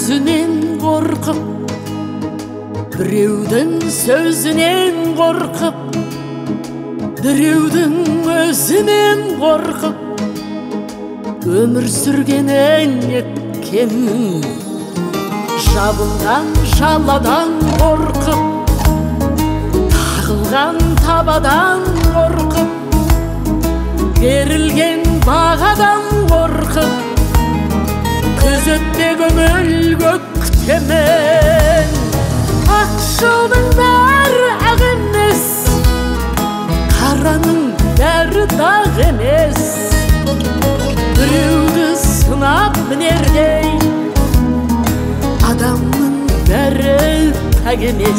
өзінен қорқып, біреудің сөзінен қорқып, біреудің өзінен қорқып, өмір сүргенің екен. Жабылған жаладан қорқып, тағылған табадан қорқып, берілген бағадан қорқып, күзетте көңіл көктемен. Ақ жолдың бәрі ақ емес, қараның бәрі дақ емес. Біреуді сынап мінердей, адамның бәрі пәк емес.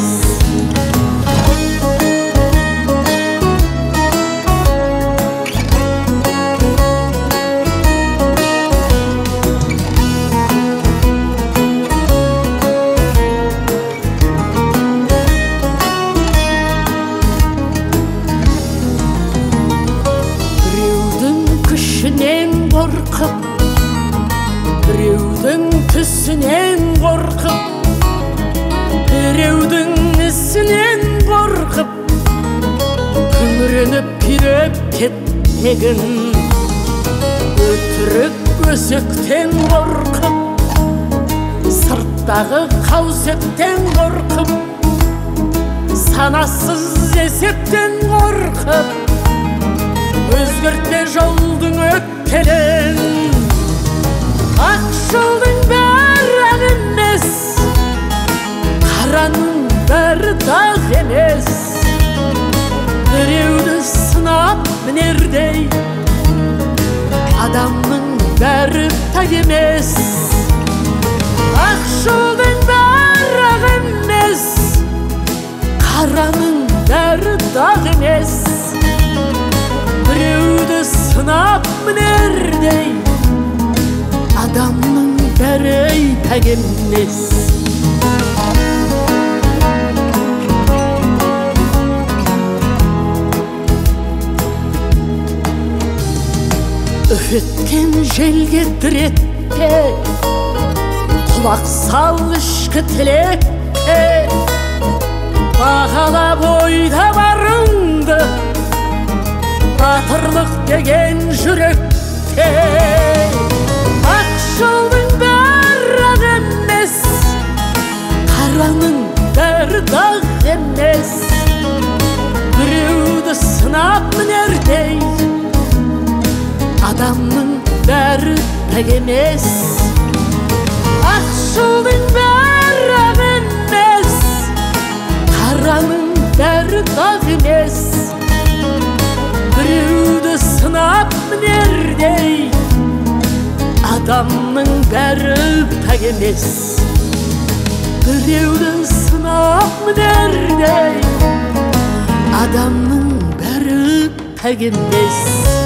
Қорқып, біреудің түсінен қорқып, біреудің ісінен қорқып, күңіреніп күйреп кетпегін. Өтірік өсектен қорқып, сырттағы қаусеттен қорқып, санасыз есептен қорқып, өзгертпе жолдың өткелін. Ақ жолдың бәрі ақ емес, қараның бәрі дақ емес. Біреуді сынап мінердей, адамның бәрі пәк емес. Ақ жолдың бәрі ақ емес, қараның бәрі дақ емес. Біреуді сынап мінердей, адамның бәрі пәк емес. Өткен желге дүретпе, құлақ сал ішкі тілекке. Бағалап ойда барыңды, батырлық деген жүректе. Ақ жолдың бәрі ақ емес, қараның бәрі дақ емес. Біреуді сынап мінердей, адамның бәрі пәк емес. Ақ жолдың бәрі ақ емес, қараның бәрі дақ емес. Біреуді сынап мінердей, адамның бәрі пәк емес. Біреуді сынап мінердей, адамның бәрі пәк емес.